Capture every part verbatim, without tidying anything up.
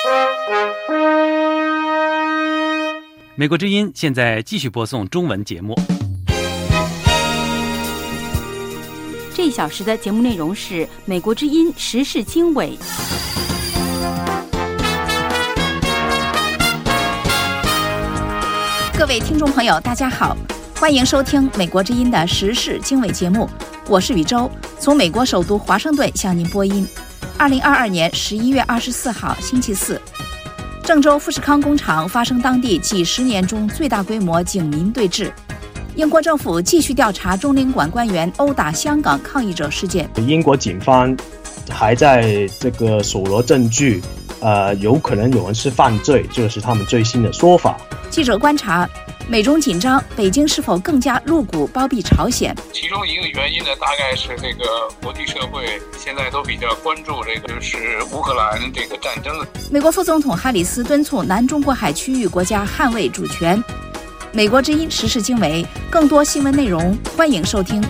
美国之音现在继续播送中文节目。 这一小时的节目内容是美国之音时事经纬。 各位听众朋友大家好，欢迎收听美国之音的时事经纬节目，我是宇宙，从美国首都华盛顿向您播音。二零二二年十一月二十四号星期四，郑州富士康工厂发生当地几十年中最大规模警民对峙。英国政府继续调查中领馆官员殴打香港抗议者事件。 英国警方还在这个搜罗证据，呃，有可能有人是犯罪，这是他们最新的说法。 记者观察，美中紧张，北京是否更加入股包庇朝鲜？ 其中一个原因呢，大概是这个国际社会现在都比较关注这个就是乌克兰这个战争。 美国副总统哈里斯敦促南中国海区域国家捍卫主权。美国之音时事经纬，更多新闻内容欢迎收听。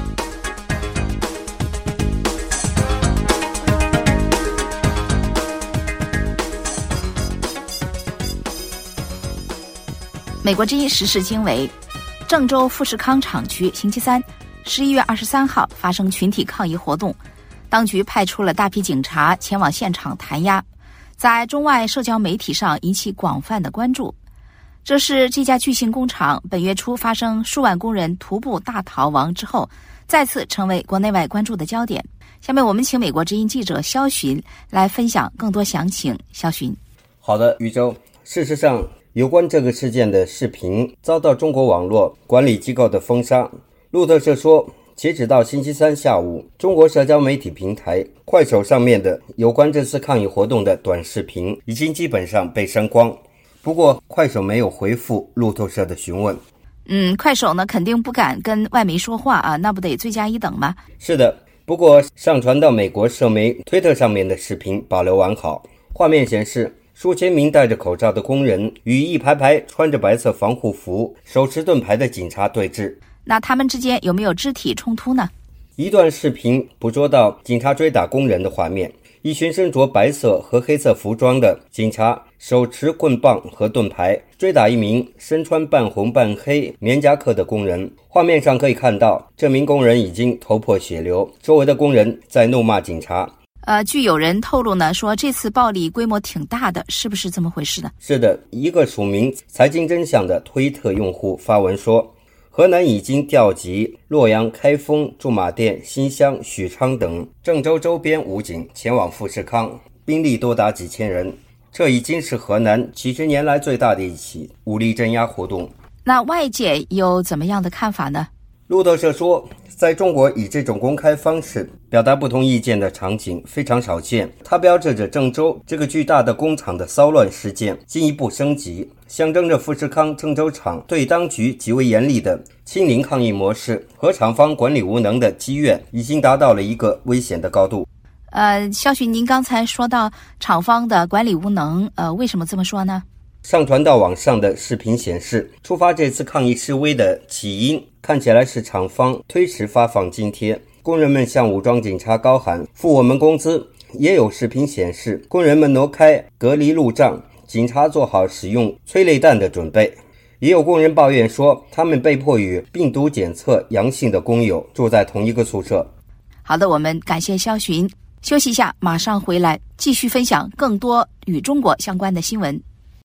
美国之音时事经纬，郑州富士康厂区星期三十一月二十三号发生群体抗议活动，当局派出了大批警察前往现场弹压，在中外社交媒体上引起广泛的关注。这是这家巨型工厂本月初发生数万工人徒步大逃亡之后，再次成为国内外关注的焦点。下面我们请美国之音记者肖寻来分享更多详情。肖寻。 好的，宇宙。事实上，有关这个事件的视频遭到中国网络管理机构的封杀。路透社说，截止到星期三下午，中国社交媒体平台快手上面的有关这次抗议活动的短视频已经基本上被删光。不过快手没有回复路透社的询问。 嗯，快手呢肯定不敢跟外媒说话啊，那不得罪加一等吗？ 是的，不过上传到美国社媒推特上面的视频保留完好，画面显示数千名戴着口罩的工人与一排排穿着白色防护服、手持盾牌的警察对峙。 那他们之间有没有肢体冲突呢？ 一段视频捕捉到警察追打工人的画面，一群身着白色和黑色服装的警察手持棍棒和盾牌追打一名身穿半红半黑棉夹克的工人。画面上可以看到，这名工人已经头破血流，周围的工人在怒骂警察。 呃，据有人透露呢，说这次暴力规模挺大的，是不是这么回事呢？ 是的，一个署名财经真相的推特用户发文说，河南已经调集洛阳、开封、驻马店、新乡、许昌等郑州周边武警前往富士康，兵力多达几千人。这已经是河南几十年来最大的一起武力镇压活动。 那外界有怎么样的看法呢？ 路透社说，在中国以这种公开方式表达不同意见的场景非常少见，它标志着郑州这个巨大的工厂的骚乱事件进一步升级，象征着富士康郑州厂对当局极为严厉的清零抗议模式和厂方管理无能的积怨已经达到了一个危险的高度。 呃，肖寻，您刚才说到厂方的管理无能，呃，为什么这么说呢？ 上传到网上的视频显示，触发这次抗议示威的起因看起来是厂方推迟发放津贴，工人们向武装警察高喊付我们工资。也有视频显示，工人们挪开隔离路障，警察做好使用催泪弹的准备。也有工人抱怨说，他们被迫与病毒检测阳性的工友住在同一个宿舍。 好的，我们感谢肖寻，休息一下，马上回来继续分享更多与中国相关的新闻。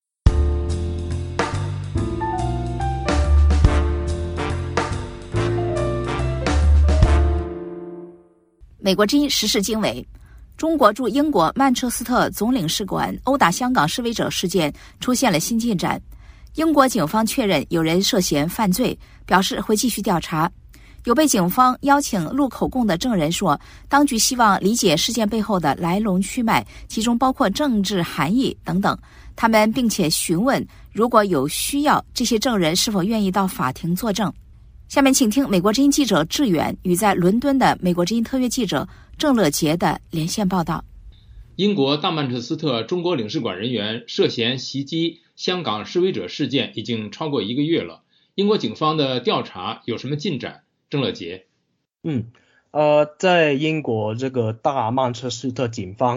美国之音时事经纬，中国驻英国曼彻斯特总领事馆殴打香港示威者事件出现了新进展。英国警方确认有人涉嫌犯罪，表示会继续调查。有被警方邀请录口供的证人说，当局希望理解事件背后的来龙去脉，其中包括政治含义等等。他们并且询问，如果有需要，这些证人是否愿意到法庭作证。下面请听美国之音记者志远与在伦敦的美国之音特约记者郑乐杰的连线报道。 英国大曼彻斯特中国领事馆人员涉嫌袭击香港示威者事件已经超过一个月了，英国警方的调查有什么进展？郑乐杰。 嗯，呃，在英国这个大曼彻斯特警方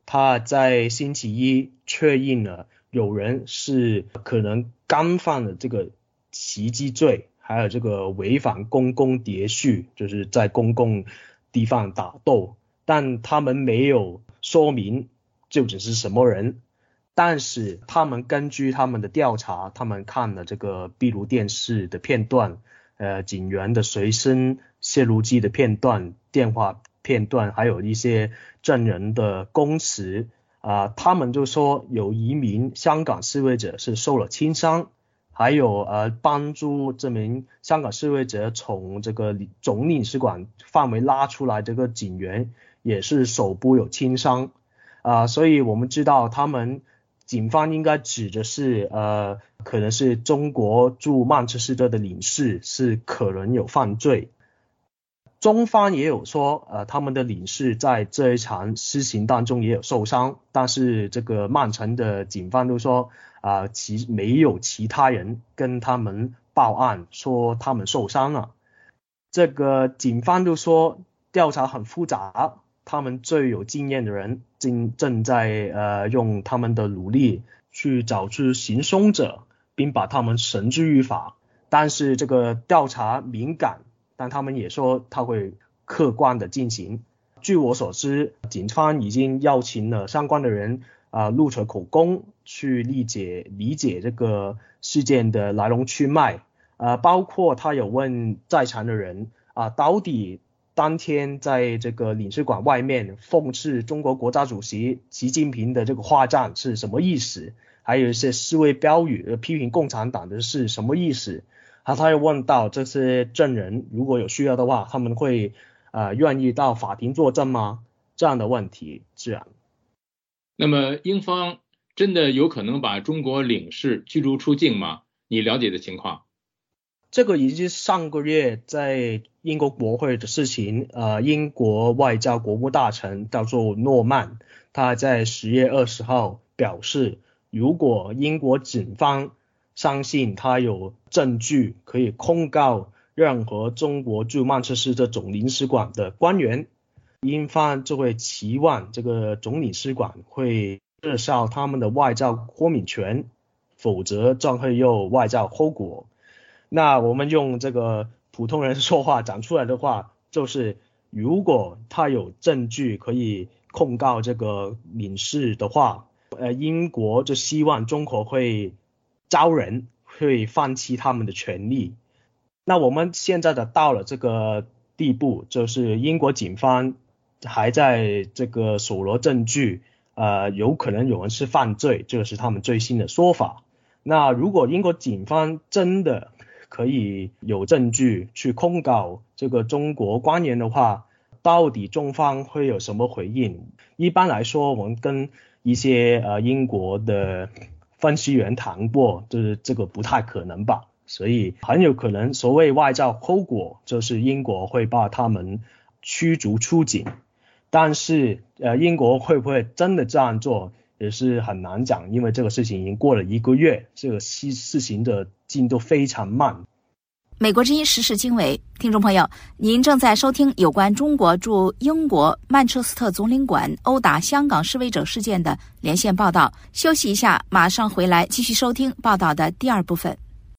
他在星期一确认了有人是可能干犯了这个袭击罪，还有这个违反公共秩序，就是在公共地方打斗，但他们没有说明究竟是什么人。但是他们根据他们的调查，他们看了这个闭路电视的片段，呃，警员的随身摄录机的片段、电话片段，还有一些证人的供词啊、呃，他们就说有一名香港示威者是受了轻伤，还有呃帮助这名香港示威者从这个总领事馆范围拉出来，这个警员也是手部有轻伤啊、呃，所以我们知道他们。警方应该指的是呃，可能是中国驻曼彻斯特的领事是可能有犯罪。中方也有说呃，他们的领事在这一场施行当中也有受伤，但是这个曼城的警方都说啊、呃，其没有其他人跟他们报案说他们受伤了。这个警方都说调查很复杂，他们最有经验的人正正在呃用他们的努力去找出行凶者，并把他们绳之于法。但是这个调查敏感，但他们也说他会客观的进行。据我所知，警方已经邀请了相关的人啊、呃、录取口供，去理解理解这个事件的来龙去脉。呃，包括他有问在场的人啊、呃，到底当天在这个领事馆外面讽刺中国国家主席习近平的这个画像是什么意思，还有一些示威标语批评共产党的是什么意思。啊，他又问到这些证人如果有需要的话，他们会呃愿意到法庭作证吗？这样的问题自然。 那么英方真的有可能把中国领事驱逐出境吗？你了解的情况？ 这个已经是上个月在英国国会的事情，呃，英国外交国务大臣叫做诺曼，他在十月二十号表示，如果英国警方相信他有证据可以控告任何中国驻曼彻斯特总领事馆的官员，英方就会期望这个总领事馆会撤销他们的外交豁免权，否则将会有外交后果。那我们用这个普通人说话讲出来的话，就是如果他有证据可以控告这个领事的话，呃，英国就希望中国会招人，会放弃他们的权利。那我们现在的到了这个地步，就是英国警方还在这个搜罗证据，呃，有可能有人是犯罪，这个是他们最新的说法。那如果英国警方真的可以有证据去控告这个中国官员的话，到底中方会有什么回应？一般来说，我们跟一些呃英国的分析员谈过，就是这个不太可能吧，所以很有可能所谓外交后果就是英国会把他们驱逐出境。但是呃英国会不会真的这样做也是很难讲，因为这个事情已经过了一个月，这个事事情的进度非常慢。 美国之音时事经纬，听众朋友，您正在收听有关中国驻英国曼彻斯特总领馆殴打香港示威者事件的连线报道。休息一下，马上回来继续收听报道的第二部分。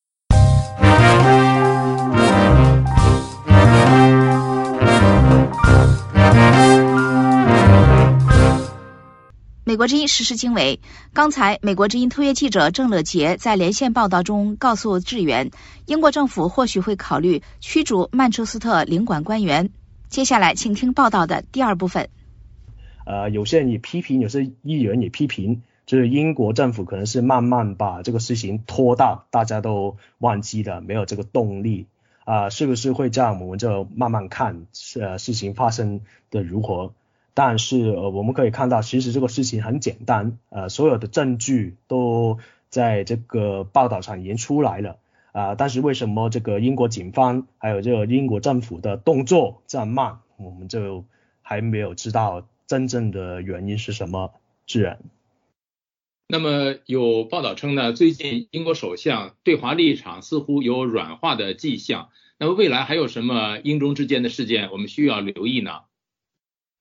美国之音时事经纬，刚才美国之音特约记者郑乐杰在连线报道中告诉志远，英国政府或许会考虑驱逐曼彻斯特领馆官员。接下来请听报道的第二部分。 呃，有些人也批评，有些议员也批评，就是英国政府可能是慢慢把这个事情拖大，大家都忘记了，没有这个动力啊、呃，是不是会这样？我们就慢慢看，呃，事情发生的如何。但是呃，我们可以看到，其实这个事情很简单，呃，所有的证据都在这个报道上已经出来了啊、呃。但是为什么这个英国警方还有这个英国政府的动作这样慢，我们就还没有知道真正的原因是什么。自然。 那么有报道称呢，最近英国首相对华立场似乎有软化的迹象。那么未来还有什么英中之间的事件我们需要留意呢？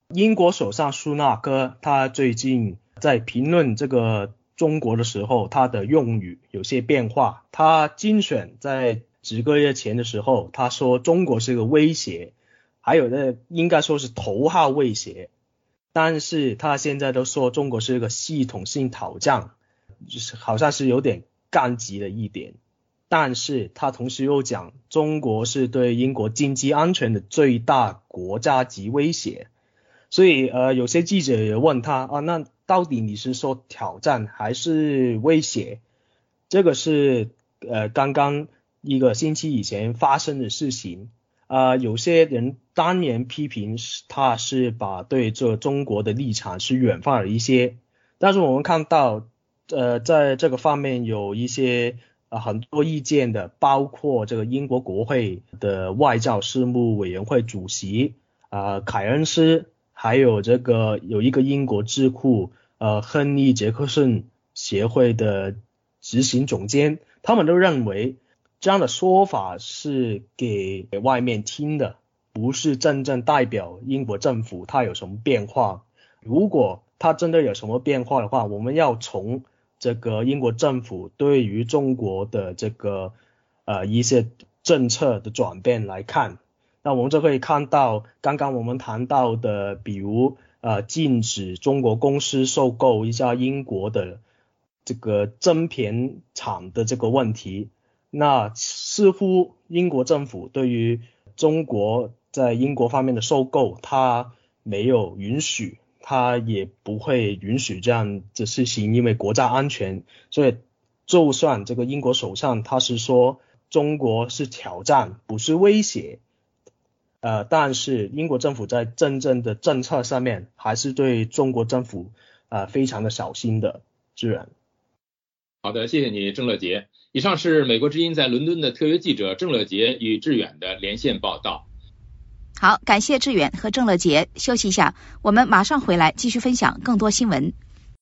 英国首相苏纳克他最近在评论这个中国的时候，他的用语有些变化。他竞选在几个月前的时候，他说中国是个威胁，还有的应该说是头号威胁，但是他现在都说中国是一个系统性挑战，就是好像是有点干急了一点。但是他同时又讲中国是对英国经济安全的最大国家级威胁。所以呃，有些记者也问他啊，那到底你是说挑战还是威胁？这个是呃刚刚一个星期以前发生的事情。呃，有些人当年批评他是把对这中国的立场是远化了一些，但是我们看到呃在这个方面有一些呃很多意见的，包括这个英国国会的外交事务委员会主席呃凯恩斯，还有这个有一个英国智库呃亨利杰克逊协会的执行总监，他们都认为这样的说法是给外面听的，不是真正代表英国政府它有什么变化。如果它真的有什么变化的话，我们要从这个英国政府对于中国的这个呃一些政策的转变来看。那我们就可以看到刚刚我们谈到的，比如呃禁止中国公司收购一家英国的这个晶片厂的这个问题。那似乎英国政府对于中国在英国方面的收购，它没有允许，它也不会允许这样的事情，因为国家安全。所以就算这个英国首相他是说中国是挑战不是威胁，呃，但是英国政府在真正的政策上面还是对中国政府呃非常的小心的。志远。 好的，谢谢你郑乐杰。以上是美国之音在伦敦的特约记者郑乐杰与志远的连线报道。 好，感谢志远和郑乐杰。休息一下，我们马上回来继续分享更多新闻。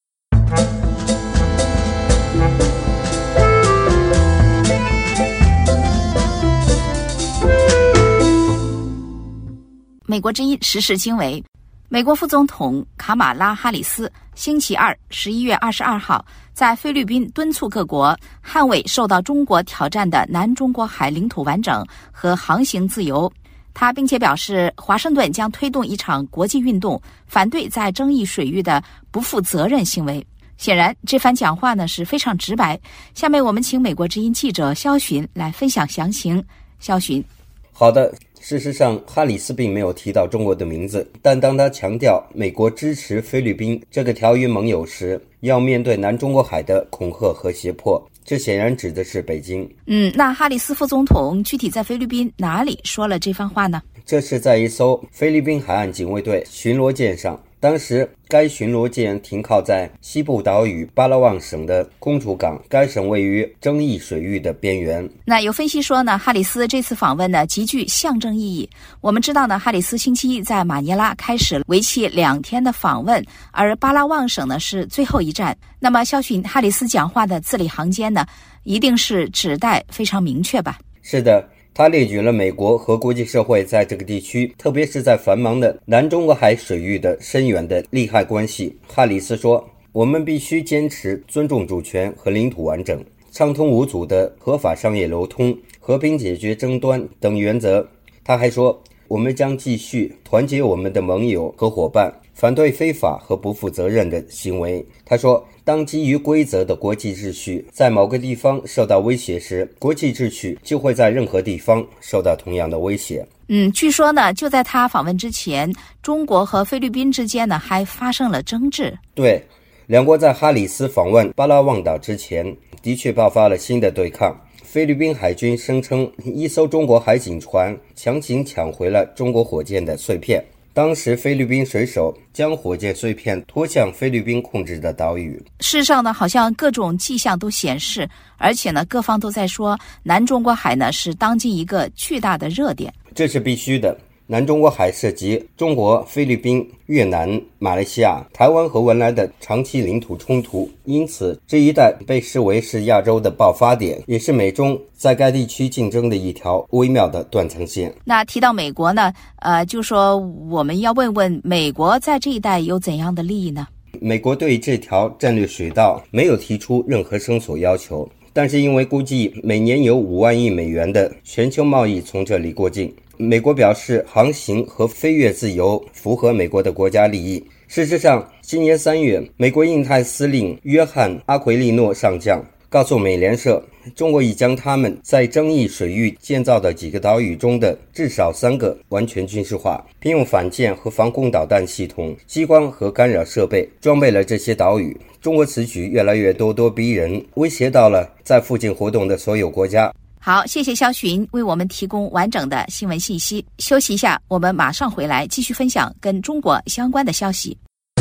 美国之音时事经纬，美国副总统卡马拉哈里斯星期二十一月二十二号在菲律宾敦促各国捍卫受到中国挑战的南中国海领土完整和航行自由。他并且表示，华盛顿将推动一场国际运动，反对在争议水域的不负责任行为。显然，这番讲话呢是非常直白。下面我们请美国之音记者肖寻来分享详情。肖寻。 好的，事实上，哈里斯并没有提到中国的名字，但当他强调美国支持菲律宾这个条约盟友时，要面对南中国海的恐吓和胁迫，这显然指的是北京。 嗯，那哈里斯副总统具体在菲律宾哪里说了这番话呢？ 这是在一艘菲律宾海岸警卫队巡逻舰上。当时该巡逻舰停靠在西部岛屿巴拉望省的公主港，该省位于争议水域的边缘。 那有分析说呢，哈里斯这次访问呢极具象征意义。我们知道呢，哈里斯星期一在马尼拉开始为期两天的访问，而巴拉望省呢是最后一站。那么肖寻，哈里斯讲话的字里行间呢，一定是指代非常明确吧？ 是的，他列举了美国和国际社会在这个地区，特别是在繁忙的南中国海水域的深远的利害关系。哈里斯说，我们必须坚持尊重主权和领土完整，畅通无阻的合法商业流通，和平解决争端等原则。他还说，我们将继续团结我们的盟友和伙伴，反对非法和不负责任的行为。他说，当基于规则的国际秩序在某个地方受到威胁时，国际秩序就会在任何地方受到同样的威胁。 嗯，据说呢，就在他访问之前，中国和菲律宾之间呢还发生了争执。 对，两国在哈里斯访问巴拉望岛之前，的确爆发了新的对抗。菲律宾海军声称，一艘中国海警船强行抢回了中国火箭的碎片。当时菲律宾水手将火箭碎片拖向菲律宾控制的岛屿。 事实上呢，好像各种迹象都显示，而且呢，各方都在说南中国海呢是当今一个巨大的热点。 这是必须的。 南中国海涉及中国、菲律宾、越南、马来西亚、台湾和文莱的长期领土冲突，因此这一带被视为是亚洲的爆发点，也是美中在该地区竞争的一条微妙的断层线。 那提到美国呢，呃，就说我们要问问美国在这一带有怎样的利益呢？ 美国对这条战略水道没有提出任何声索要求，但是因为估计每年有五万亿美元的全球贸易从这里过境，美国表示航行和飞越自由符合美国的国家利益。事实上，今年三月，美国印太司令约翰·阿奎利诺上将告诉美联社，中国已将他们在争议水域建造的几个岛屿中的至少三个完全军事化，并用反舰和防空导弹系统、激光和干扰设备装备了这些岛屿。中国此举越来越咄咄逼人，威胁到了在附近活动的所有国家。 好，谢谢肖寻为我们提供完整的新闻信息。休息一下，我们马上回来继续分享跟中国相关的消息。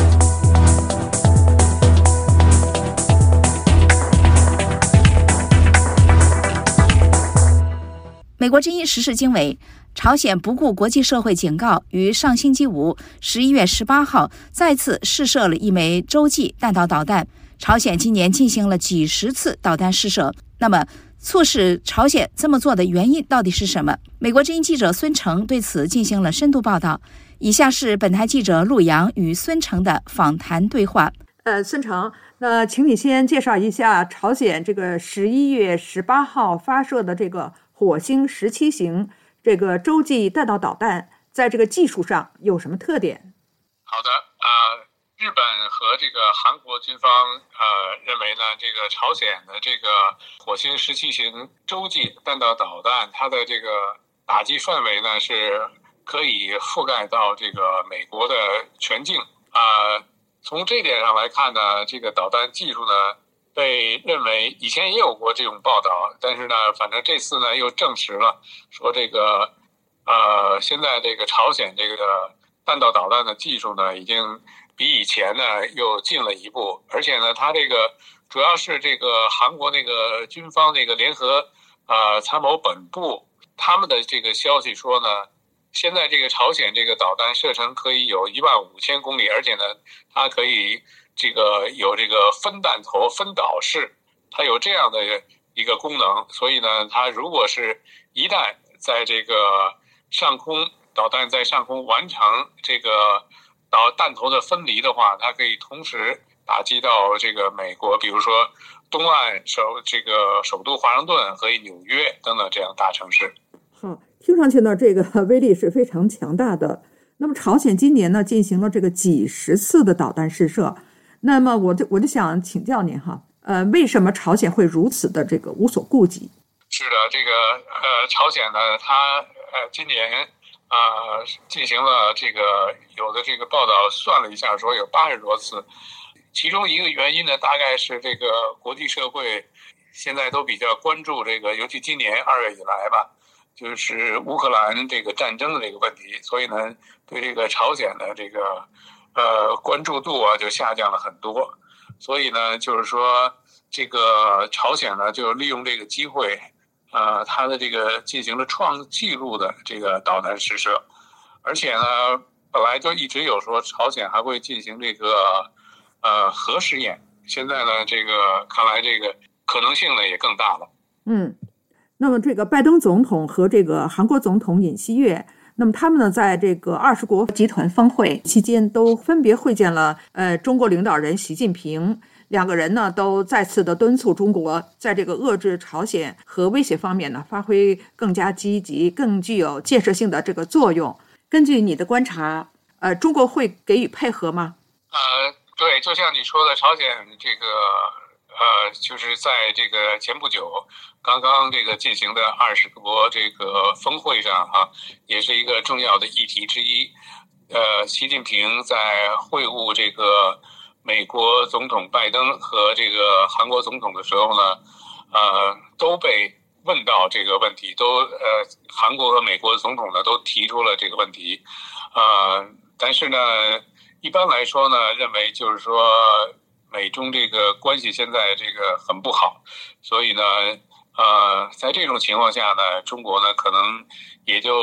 美国之音时事经纬，朝鲜不顾国际社会警告，于上星期五十一月十八号再次试射了一枚洲际弹道导弹。朝鲜今年进行了几十次导弹试射，那么促使朝鲜这么做的原因到底是什么？美国之音记者孙成对此进行了深度报道。以下是本台记者陆阳与孙成的访谈对话。 呃，孙成，那请你先介绍一下朝鲜这个十一月十八号发射的这个火星十七型这个洲际弹道导弹，在这个技术上有什么特点？ 好的，呃，日本和这个韩国军方呃认为呢，这个朝鲜的这个火星十七型洲际弹道导弹，它的这个打击范围呢是可以覆盖到这个美国的全境啊、呃。从这点上来看呢，这个导弹技术呢被认为以前也有过这种报道，但是呢，反正这次呢又证实了，说这个呃现在这个朝鲜这个弹道导弹的技术呢，已经比以前呢又进了一步，而且呢，它这个主要是这个韩国那个军方那个联合呃参谋本部他们的这个消息说呢，现在这个朝鲜这个导弹射程可以有一万五千公里，而且呢，它可以这个有这个分弹头、分导式，它有这样的一个功能，所以呢，它如果是一旦在这个上空导弹在上空完成这个导弹头的分离的话，它可以同时打击到这个美国，比如说东岸首这个首都华盛顿和纽约等等这样大城市。 好，听上去呢，这个威力是非常强大的。那么朝鲜今年呢进行了这个几十次的导弹试射，那么我就我就想请教您哈，呃，为什么朝鲜会如此的这个无所顾忌？ 是的，这个呃，朝鲜呢，它呃今年啊、呃、进行了这个有的这个报道算了一下，说有八十多次，其中一个原因呢，大概是这个国际社会现在都比较关注这个，尤其今年二月以来吧，就是乌克兰这个战争的这个问题，所以呢，对这个朝鲜的这个呃关注度啊就下降了很多，所以呢，就是说这个朝鲜呢就利用这个机会。呃，它的这个进行了创纪录的这个导弹试射，而且呢，本来就一直有说朝鲜还会进行这个呃核试验，现在呢，这个看来这个可能性呢也更大了。 嗯，那么这个拜登总统和这个韩国总统尹锡悦，那么他们呢在这个二十国集团峰会期间都分别会见了呃中国领导人习近平。两个人呢都再次的敦促中国在这个遏制朝鲜核威胁方面呢发挥更加积极、更具有建设性的这个作用。根据你的观察，呃，中国会给予配合吗？ 呃，对，就像你说的，朝鲜这个呃，就是在这个前不久刚刚这个进行的二十国这个峰会上啊，也是一个重要的议题之一。呃，习近平在会晤这个美国总统拜登和这个韩国总统的时候呢，呃，都被问到这个问题，都呃，韩国和美国总统呢都提出了这个问题，呃，但是呢，一般来说呢，认为就是说美中这个关系现在这个很不好，所以呢，呃，在这种情况下呢，中国呢可能也就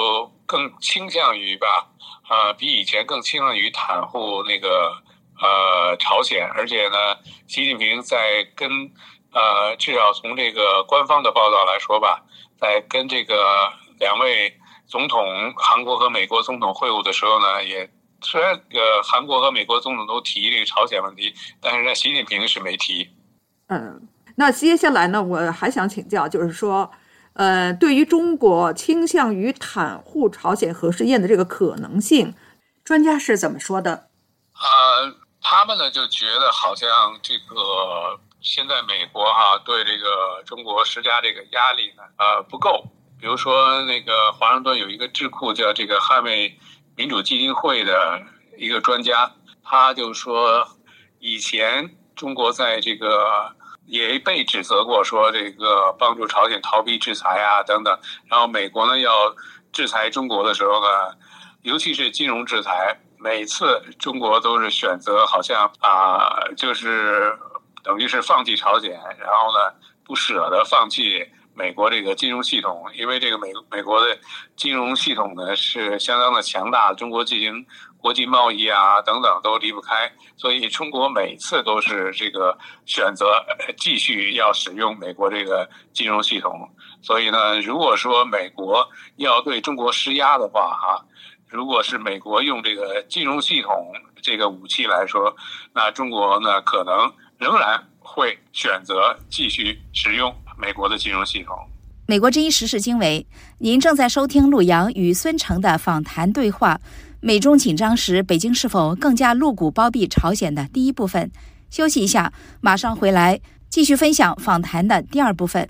更倾向于吧，呃，比以前更倾向于袒护那个呃朝鲜，而且呢，习近平在跟呃至少从这个官方的报道来说吧，在跟这个两位总统，韩国和美国总统会晤的时候呢，也虽然这个韩国和美国总统都提这个朝鲜问题，但是呢，习近平是没提。 嗯，那接下来呢，我还想请教，就是说。呃，对于中国倾向于袒护朝鲜核试验的这个可能性，专家是怎么说的？ 呃，他们呢就觉得好像这个现在美国哈、啊、对这个中国施加这个压力呢，呃不够。比如说那个华盛顿有一个智库叫这个捍卫民主基金会的一个专家，他就说以前中国在这个。也被指责过说这个帮助朝鲜逃避制裁啊等等，然后美国呢要制裁中国的时候呢，尤其是金融制裁，每次中国都是选择好像啊、呃，就是等于是放弃朝鲜，然后呢不舍得放弃美国这个金融系统，因为这个美美国的金融系统呢是相当的强大，中国进行国际贸易啊等等都离不开，所以中国每次都是这个选择继续要使用美国这个金融系统。所以呢，如果说美国要对中国施压的话哈，如果是美国用这个金融系统这个武器来说，那中国呢可能仍然会选择继续使用美国的金融系统。 美国之音时事经纬，您正在收听陆洋与孙成的访谈对话。美中紧张时，北京是否更加露骨包庇朝鲜的第一部分。休息一下，马上回来继续分享访谈的第二部分。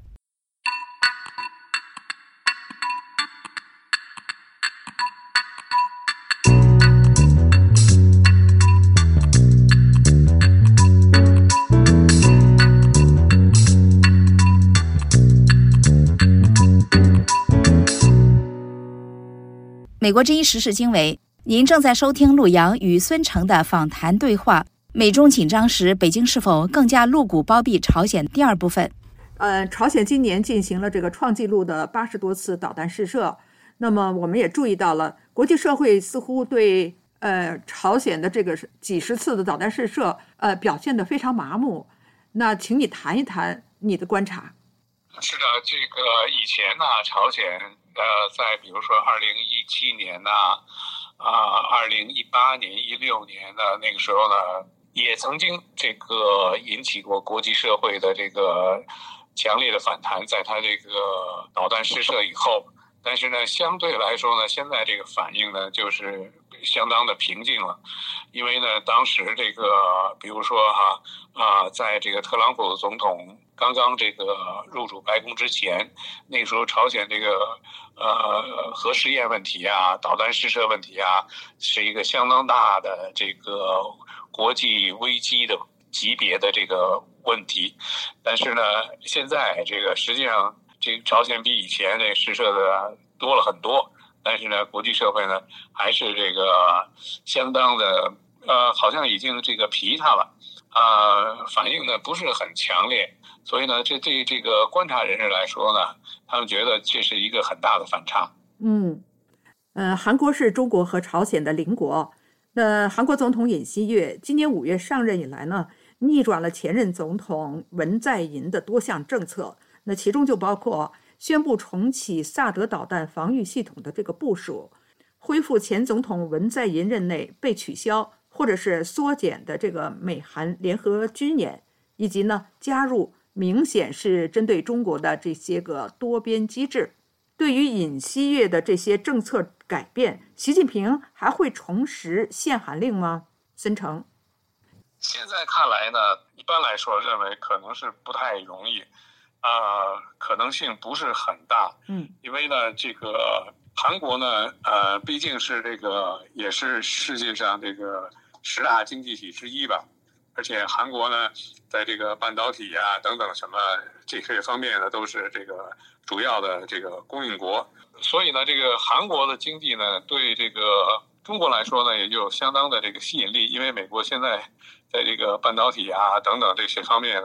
美国之音时事经纬，您正在收听陆洋与孙成的访谈对话。美中紧张时，北京是否更加露骨包庇朝鲜第二部分。 呃，朝鲜今年进行了这个创纪录的八十多次导弹试射，那么我们也注意到了，国际社会似乎对呃朝鲜的这个几十次的导弹试射，呃表现得非常麻木。那请你谈一谈你的观察。 是的，这个以前呢，朝鲜呃，在比如说二零一七年呐，啊，二零一八年、一六年的那个时候呢，也曾经这个引起过国际社会的这个强烈的反弹，在他这个导弹试射以后。但是呢，相对来说呢，现在这个反应呢，就是相当的平静了，因为呢，当时这个，比如说哈啊，在这个特朗普总统刚刚这个入主白宫之前，那个时候朝鲜这个呃核试验问题啊、导弹试射问题啊，是一个相当大的这个国际危机的级别的这个问题。但是呢，现在这个实际上。这个朝鲜比以前这试射的多了很多，但是呢，国际社会呢还是这个相当的呃，好像已经这个疲沓了，呃，反应呢不是很强烈，所以呢，这对这个观察人士来说呢，他们觉得这是一个很大的反差。 嗯，呃，韩国是中国和朝鲜的邻国。那韩国总统尹锡悦今年五月上任以来呢，逆转了前任总统文在寅的多项政策。那其中就包括宣布重启萨德导弹防御系统的这个部署，恢复前总统文在寅任内被取消或者是缩减的这个美韩联合军演，以及呢加入明显是针对中国的这些个多边机制。对于尹锡悦的这些政策改变，习近平还会重拾限韩令吗？孙成， 现在看来呢，一般来说认为可能是不太容易。呃，可能性不是很大， 嗯， 因为呢，这个韩国呢，呃，毕竟是这个也是世界上这个十大经济体之一吧，而且韩国呢，在这个半导体啊等等什么这些方面呢，都是这个主要的这个供应国，所以呢，这个韩国的经济呢，对这个中国来说呢，也有相当的这个吸引力，因为美国现在在这个半导体啊等等这些方面呢。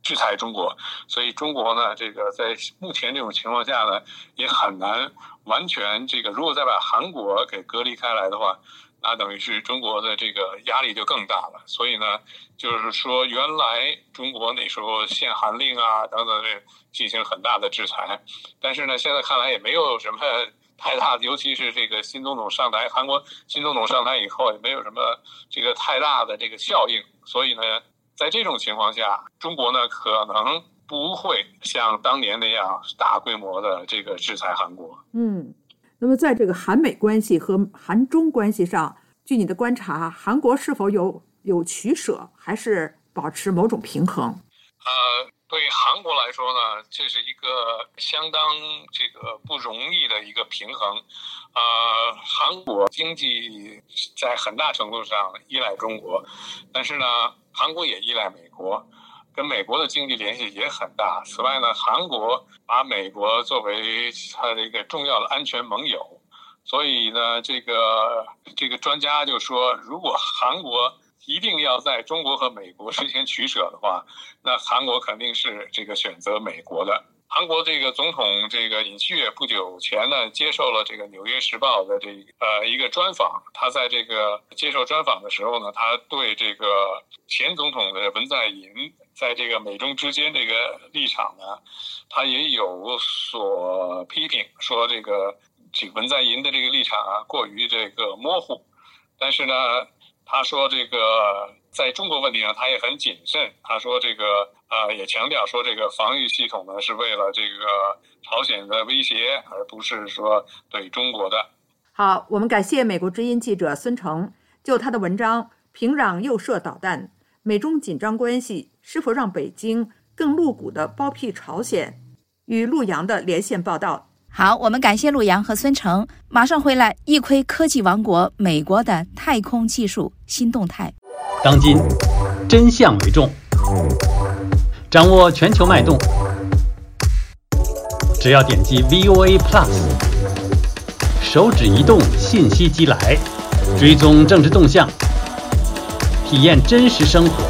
制裁中国，所以中国呢，这个在目前这种情况下呢，也很难完全这个，如果再把韩国给隔离开来的话，那等于是中国的这个压力就更大了。所以呢，就是说原来中国那时候限韩令啊等等这进行很大的制裁，但是呢，现在看来也没有什么太大的，尤其是这个新总统上台，韩国新总统上台以后也没有什么这个太大的这个效应。所以呢，在这种情况下，中国呢可能不会像当年那样大规模的这个制裁韩国。 嗯。那么在这个韩美关系和韩中关系上，据你的观察，韩国是否有有取舍，还是保持某种平衡？ 呃，对韩国来说呢，这是一个相当这个不容易的一个平衡。呃，韩国经济在很大程度上依赖中国，但是呢，韩国也依赖美国。跟美国的经济联系也很大。此外呢，韩国把美国作为它的一个重要的安全盟友，所以呢，这个这个专家就说，如果韩国一定要在中国和美国之间取舍的话，那韩国肯定是这个选择美国的。韩国这个总统这个尹锡悦不久前呢，接受了这个《纽约时报》的这呃一个专访。他在这个接受专访的时候呢，他对这个前总统的文在寅在这个美中之间这个立场呢，他也有所批评，说这个这个文在寅的这个立场啊过于这个模糊。但是呢，他说这个在中国问题上他也很谨慎。他说这个呃也强调说这个防御系统呢是为了这个朝鲜的威胁，而不是说对中国的。 好，我们感谢美国之音记者孙成就他的文章《平壤诱射导弹：美中紧张关系是否让北京更露骨地包庇朝鲜》与陆洋的连线报道。 好，我们感谢陆洋和孙成，马上回来。一窥科技王国美国的太空技术新动态。 当今真相为重，掌握全球脉动，只要点击 V O A Plus， 手指一动，信息即来，追踪政治动向，体验真实生活，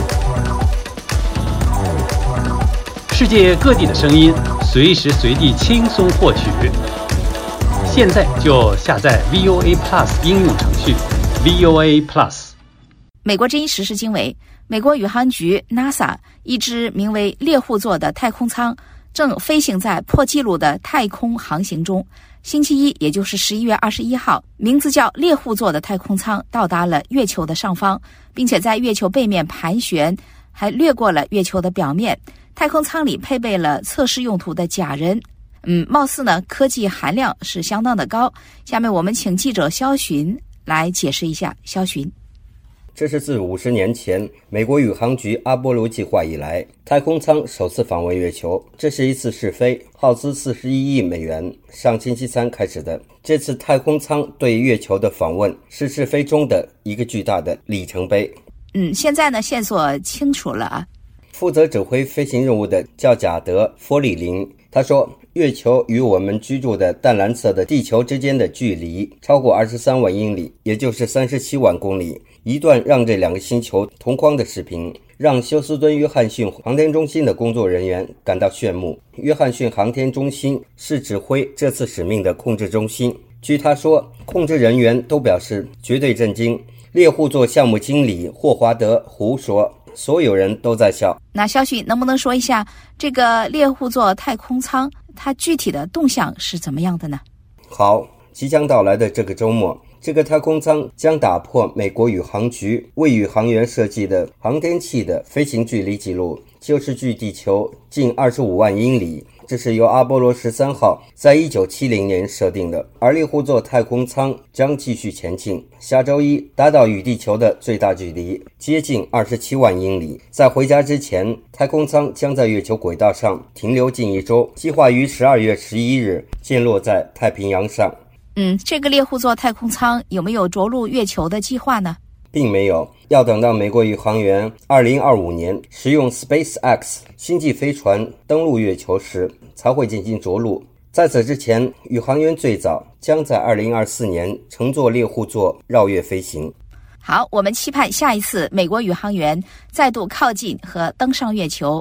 世界各地的声音，随时随地轻松获取。现在就下载 V O A Plus 应用程序 V O A Plus。 美国之音时事经纬，美国宇航局 NASA 一支名为猎户座的太空舱正飞行在破纪录的太空航行中。星期一，也就是十一月二十一号，名字叫猎户座的太空舱到达了月球的上方，并且在月球背面盘旋，还掠过了月球的表面。太空舱里配备了测试用途的假人，嗯，貌似呢科技含量是相当的高。下面我们请记者肖寻来解释一下。肖寻， 这是自五十年前美国宇航局阿波罗计划以来，太空舱首次访问月球。这是一次试飞，耗资四十一亿美元，上星期三开始的。这次太空舱对月球的访问是试飞中的一个巨大的里程碑。 嗯，现在呢线索清楚了啊。 负责指挥飞行任务的叫贾德·佛里林，他说，月球与我们居住的淡蓝色的地球之间的距离超过二十三万英里，也就是三十七万公里。一段让这两个星球同框的视频，让休斯敦约翰逊航天中心的工作人员感到炫目。约翰逊航天中心是指挥这次使命的控制中心。据他说，控制人员都表示绝对震惊。猎户座项目经理霍华德·胡说，所有人都在笑。 那肖迅能不能说一下这个猎户座太空舱它具体的动向是怎么样的呢？ 好，即将到来的这个周末，这个太空舱将打破美国宇航局为宇航员设计的航天器的飞行距离记录，就是距地球近二十五万英里。这是由阿波罗十三号在一九七零年设定的，而猎户座太空舱将继续前进，下周一达到与地球的最大距离，接近二十七万英里。在回家之前，太空舱将在月球轨道上停留近一周，计划于十二月十一日降落在太平洋上。 嗯，这个猎户座太空舱有没有着陆月球的计划呢？ 并没有，要等到美国宇航员二零二五年使用 SpaceX 星际飞船登陆月球时才会进行着陆。在此之前，宇航员最早将在二零二四年乘坐猎户座绕月飞行。 好，我们期盼下一次美国宇航员再度靠近和登上月球。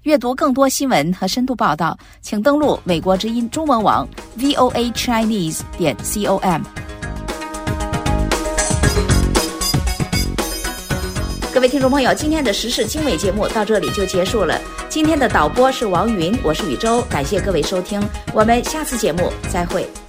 阅读更多新闻和深度报道，请登录美国之音中文网 v o a chinese 点 com。各位听众朋友，今天的时事经纬节目到这里就结束了。今天的导播是王云，我是宇宙，感谢各位收听，我们下次节目再会。